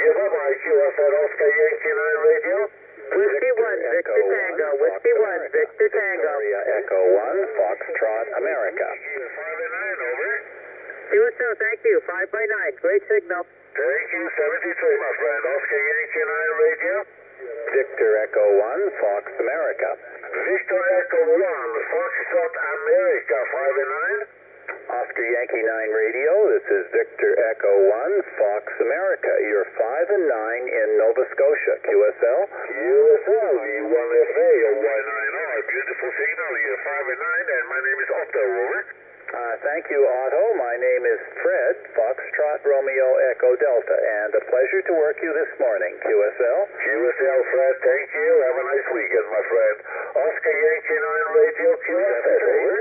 bye-bye, QSL Oscar Yankee 9 radio. Whiskey 1, Victor Tango. Whiskey 1, Victor Tango. Area Echo 1, Foxtrot, America. 5 and 9, over. QSL, thank you. 5 by 9. Great signal. Thank you, 73, my friend. Oscar Yankee 9 radio. Victor Echo 1, Fox, America. Victor Echo 1, Foxtrot, America, 5 and 9. Oscar Yankee 9 radio, this is Victor Echo 1, Fox, America. You're 5 and 9 in Nova Scotia. QSL? QSL, E1FA, Y9R. Beautiful signal. You're 5 and 9, and my name is Otto, over. Thank you, Otto. My name is Fred, Foxtrot Romeo Echo Delta, and a pleasure to work you this morning. QSL? QSL, Fred, thank you. Have a nice weekend, my friend. Oscar Yankee 9 radio, QSL, over.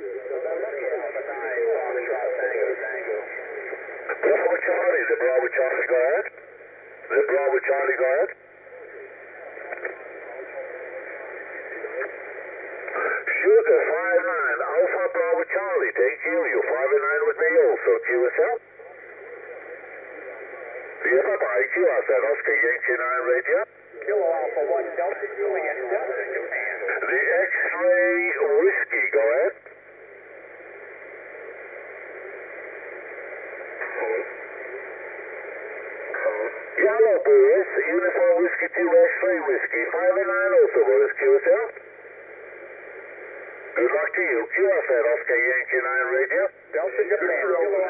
Bravo Charlie, the Bravo Charlie, go ahead. The Bravo Charlie, go ahead. Sugar 5-9, Alpha Bravo Charlie, thank you. You're 5 and 9 with me also, QSL. Yeah, bye-bye, QSL, Oscar Yankee 9 radio. Kilo Alpha 1 Delta Juliet, Delta Japan. The X-Ray Whiskey, go ahead. Yellow Boris, Uniform Whiskey 2 X-Ray Whiskey, 5 and 9 also, Boris, QSL. Good luck to you, QSL, Oscar Yankee 9 radio. Delta Japan.